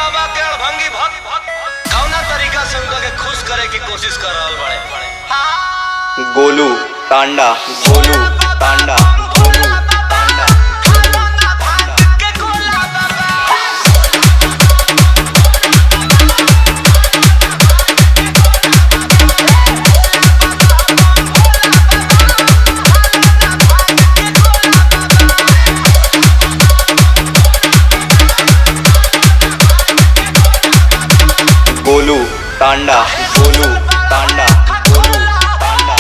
बाबा के अड़भंगी भक्त कौना तरीका से उनका के खुश करे की कोशिश कर रहल बड़े। गोलू तांडा, गोलू तांडा, गोलू तांडा। गोलू तांडा, गोलू तांडा, गोलू तांडा।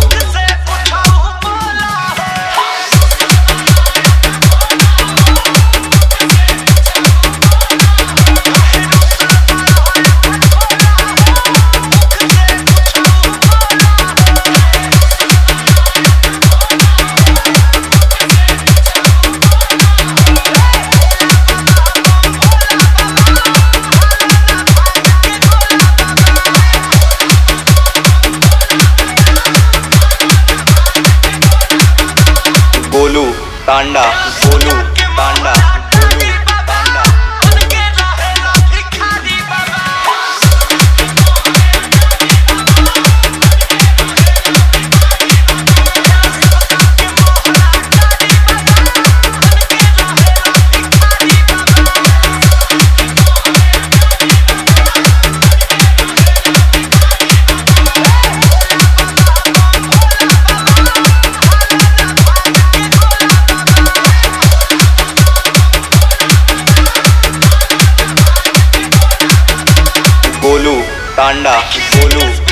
गोलू तांडा, गोलू तांडा, गोलू तांडा। गोलू तांडा, गोलू